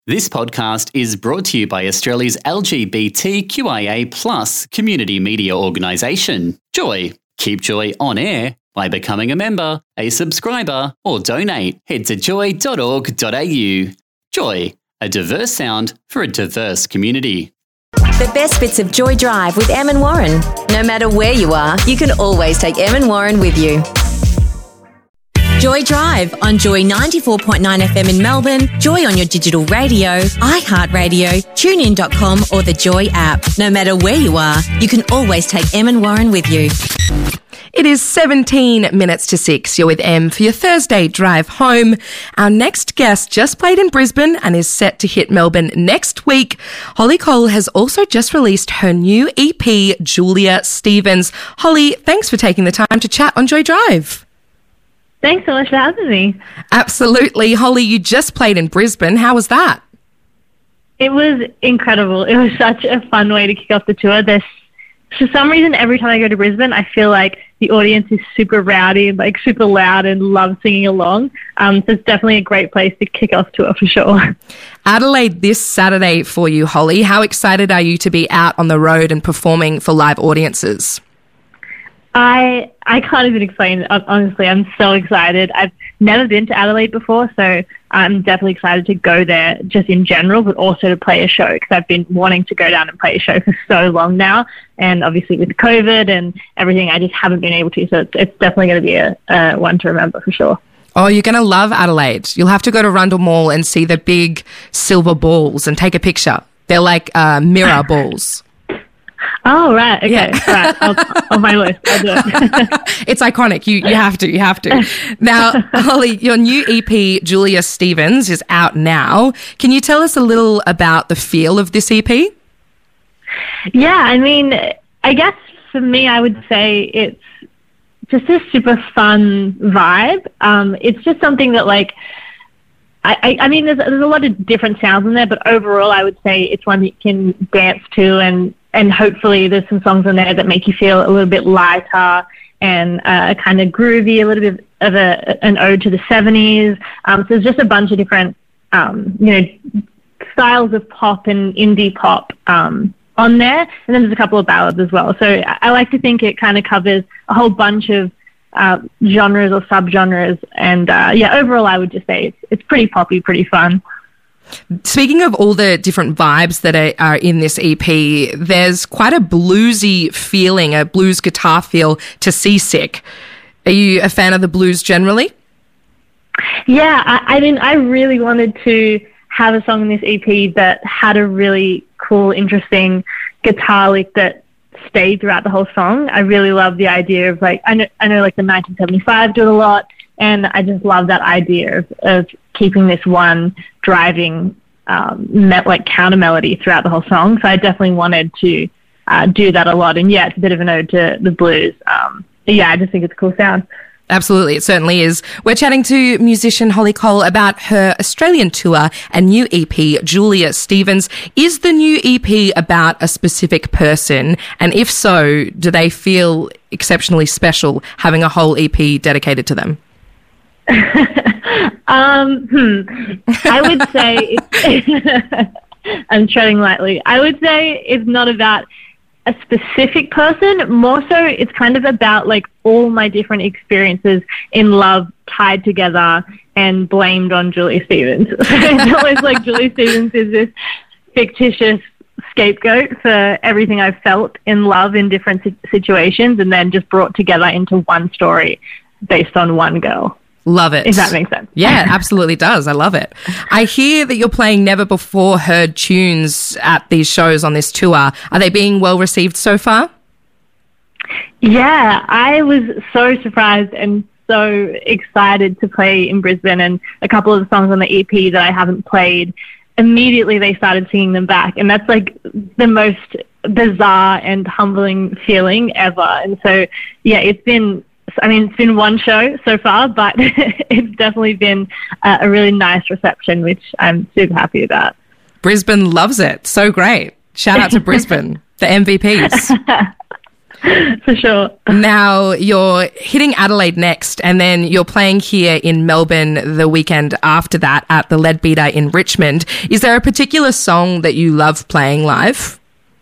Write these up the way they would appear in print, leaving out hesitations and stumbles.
This podcast is brought to you by Australia's LGBTQIA+ community media organisation, Joy. Keep Joy on air by becoming a member, a subscriber, or donate. Head to joy.org.au. Joy, a diverse sound for a diverse community. The best bits of Joy Drive with Em and Warren. No matter where you are, you can always take Em and Warren with you. Joy Drive on Joy 94.9 FM in Melbourne, Joy on your digital radio, iHeartRadio, TuneIn.com or the Joy app. No matter where you are, you can always take Em and Warren with you. It is 17 minutes to 6. You're with Em for your Thursday drive home. Our next guest just played in Brisbane and is set to hit Melbourne next week. Holly Cole has also just released her new EP, Julia Stevens. Holly, thanks for taking the time to chat on Joy Drive. Thanks so much for having me. Absolutely. Holly, you just played in Brisbane. How was that? It was incredible. It was such a fun way to kick off the tour. For some reason, every time I go to Brisbane, I feel like the audience is super rowdy and like super loud and love singing along. So it's definitely a great place to kick off tour for sure. Adelaide this Saturday for you, Holly. How excited are you to be out on the road and performing for live audiences? I can't even explain. Honestly, I'm so excited. I've never been to Adelaide before, so I'm definitely excited to go there just in general, but also to play a show because I've been wanting to go down and play a show for so long now. And obviously with COVID and everything, I just haven't been able to. So it's definitely going to be a one to remember for sure. Oh, you're going to love Adelaide. You'll have to go to Rundle Mall and see the big silver balls and take a picture. They're like mirror balls. Oh, right. Okay. Yeah. Right. On my list. I'll do it. It's iconic. You have to. Now, Holly, your new EP, Julia Stevens, is out now. Can you tell us a little about the feel of this EP? Yeah, I mean, I guess for me, I would say it's just a super fun vibe. It's just something that, like, I mean, there's a lot of different sounds in there, but overall, I would say it's one that you can dance to, and hopefully there's some songs in there that make you feel a little bit lighter and kind of groovy, a little bit of an ode to the 70s. So there's just a bunch of different, styles of pop and indie pop on there, and then there's a couple of ballads as well. So I like to think it kind of covers a whole bunch of genres or subgenres, and overall I would just say it's pretty poppy, pretty fun. Speaking of all the different vibes that are in this EP, there's quite a bluesy feeling, a blues guitar feel to Seasick. Are you a fan of the blues generally? Yeah, I mean, I really wanted to have a song in this EP that had a really cool, interesting guitar lick that stayed throughout the whole song. I really love the idea of, like, I know like the 1975 do it a lot, and I just love that idea of keeping this one driving counter melody throughout the whole song. So I definitely wanted to do that a lot. And yeah, it's a bit of an ode to the blues. I just think it's a cool sound. Absolutely, it certainly is. We're chatting to musician Holly Cole about her Australian tour and new EP, Julia Stevens. Is the new EP about a specific person? And if so, do they feel exceptionally special having a whole EP dedicated to them? I would say I'm treading lightly. I would say it's not about a specific person. More so, it's kind of about, like, all my different experiences in love tied together and blamed on Julia Stevens. It's always like Julia Stevens is this fictitious scapegoat for everything I've felt in love in different situations, and then just brought together into one story based on one girl. Love it. If that makes sense. Yeah, it absolutely does. I love it. I hear that you're playing never before heard tunes at these shows on this tour. Are they being well received so far? Yeah, I was so surprised and so excited to play in Brisbane, and a couple of the songs on the EP that I haven't played, immediately they started singing them back. And that's like the most bizarre and humbling feeling ever. And so, yeah, it's been one show so far, but it's definitely been a really nice reception, which I'm super happy about. Brisbane loves it. So great. Shout out to Brisbane, the MVPs. For sure. Now you're hitting Adelaide next, and then you're playing here in Melbourne the weekend after that at the Leadbeater in Richmond. Is there a particular song that you love playing live?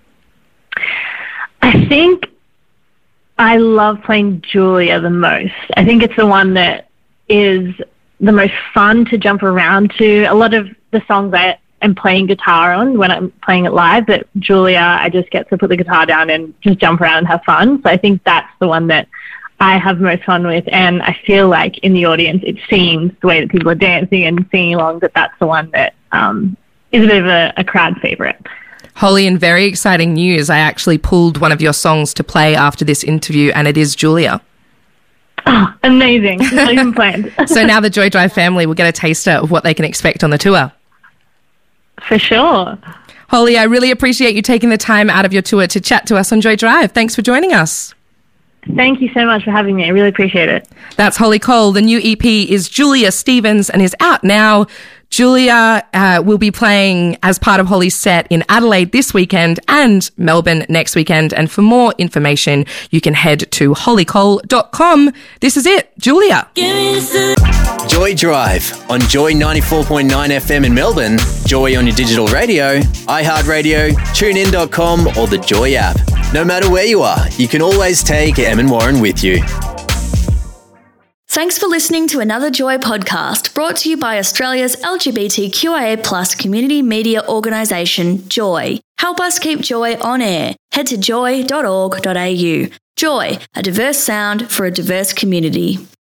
I think I love playing Julia the most. I think it's the one that is the most fun to jump around to. A lot of the songs I am playing guitar on when I'm playing it live, but Julia, I just get to put the guitar down and just jump around and have fun. So I think that's the one that I have most fun with, and I feel like in the audience it seems the way that people are dancing and singing along that that's the one that is a bit of a crowd favourite. Holly, in very exciting news, I actually pulled one of your songs to play after this interview, and it is Julia. Oh, amazing. Not even planned. So now the Joy Drive family will get a taster of what they can expect on the tour. For sure. Holly, I really appreciate you taking the time out of your tour to chat to us on Joy Drive. Thanks for joining us. Thank you so much for having me. I really appreciate it. That's Holly Cole. The new EP is Julia Stevens and is out now. Julia will be playing as part of Holly's set in Adelaide this weekend and Melbourne next weekend. And for more information, you can head to hollycole.com. This is it, Julia. Joy Drive on Joy 94.9 FM in Melbourne, Joy on your digital radio, iHeartRadio, TuneIn.com or the Joy app. No matter where you are, you can always take Em and Warren with you. Thanks for listening to another Joy podcast brought to you by Australia's LGBTQIA+ community media organisation, Joy. Help us keep Joy on air. Head to joy.org.au. Joy, a diverse sound for a diverse community.